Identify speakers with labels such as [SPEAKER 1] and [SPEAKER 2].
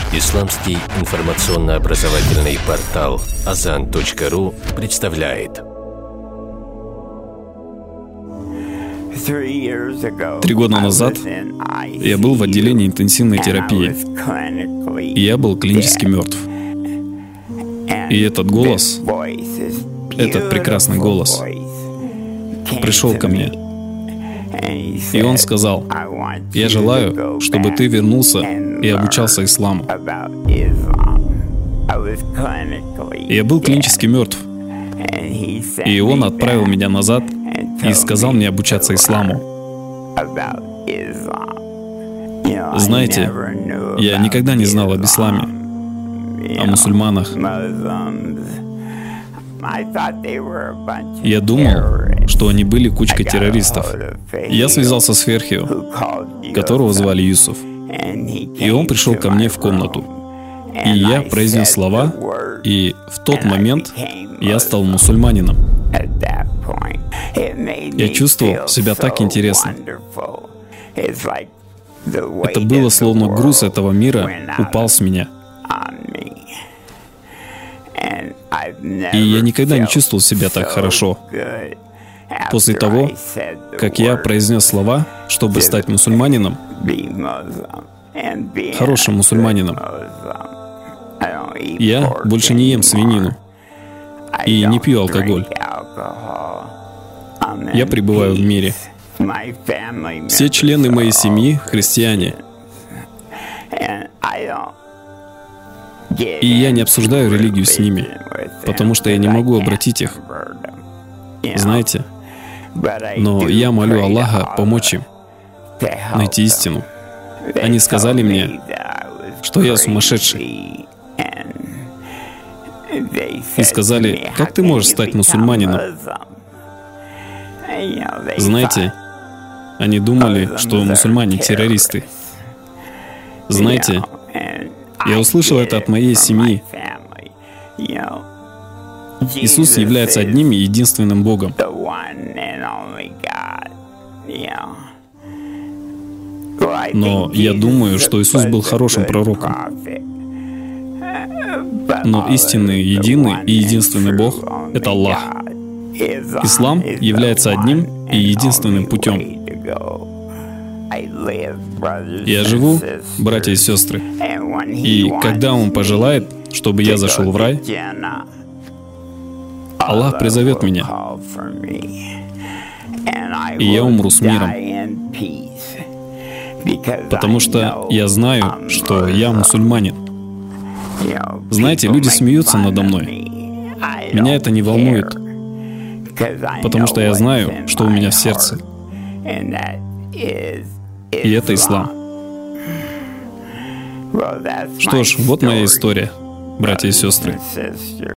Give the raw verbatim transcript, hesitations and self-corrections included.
[SPEAKER 1] Исламский информационно-образовательный портал азан точка ру представляет.
[SPEAKER 2] Три года назад я был в отделении интенсивной терапии, и я был клинически мертв. И этот голос, этот прекрасный голос, пришел ко мне. И он сказал: «Я желаю, чтобы ты вернулся и обучался исламу». Я был клинически мертв, и он отправил меня назад и сказал мне обучаться исламу. Знаете, я никогда не знал об исламе, о мусульманах. Я думал, что они были кучкой террористов. Я связался с Ферхио, которого звали Юсуф, и он пришел ко мне в комнату. И я произнес слова, и в тот момент я стал мусульманином. Я чувствовал себя так интересно. Это было словно груз этого мира упал с меня. И я никогда не чувствовал себя так хорошо. После того, как я произнес слова, чтобы стать мусульманином, хорошим мусульманином, я больше не ем свинину и не пью алкоголь. Я пребываю в мире. Все члены моей семьи — христиане. И я не обсуждаю религию с ними, потому что я не могу обратить их. Знаете? Но я молю Аллаха помочь им найти истину. Они сказали мне, что я сумасшедший. И сказали: «Как ты можешь стать мусульманином?» Знаете, они думали, что мусульмане террористы. Знаете, я услышал это от моей семьи. Иисус является одним и единственным Богом. Но я думаю, что Иисус был хорошим пророком. Но истинный, единый и единственный Бог — это Аллах. Ислам является одним и единственным путем. Я живу, братья и сестры, и когда Он пожелает, чтобы я зашел в рай, Аллах призовет меня, и я умру с миром, потому что я знаю, что я мусульманин. Знаете, люди смеются надо мной. Меня это не волнует, потому что я знаю, что у меня в сердце. И это ислам. Что ж, вот моя история, братья и сестры.